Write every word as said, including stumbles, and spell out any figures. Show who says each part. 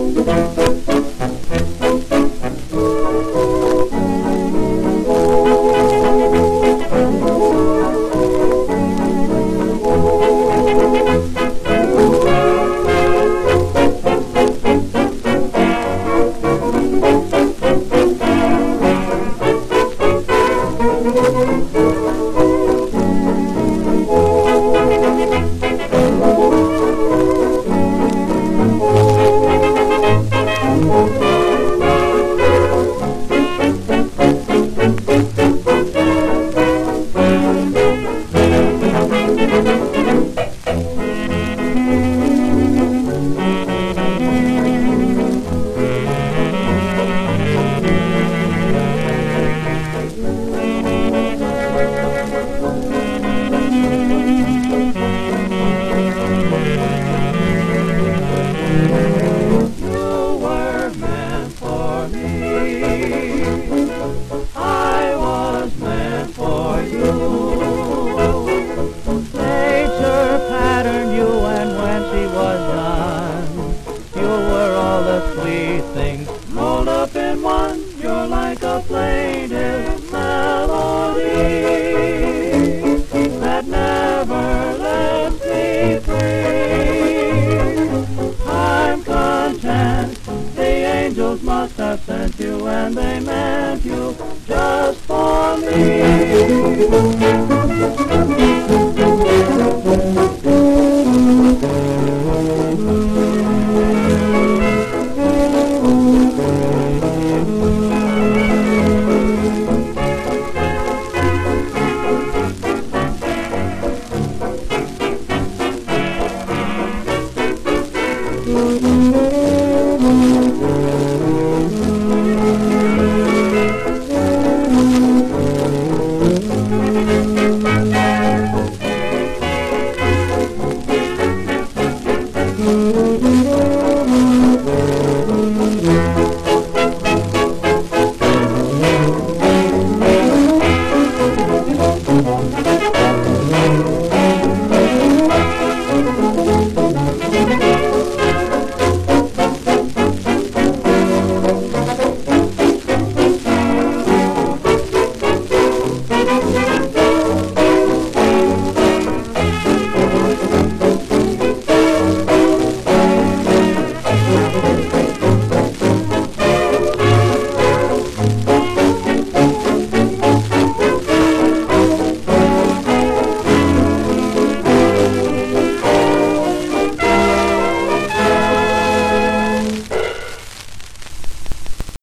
Speaker 1: sweet things rolled up in one. You're like a plaintive melody that never lets me free. I'm content the angels must have sent you, and they meant you just for me. Mm-hmm.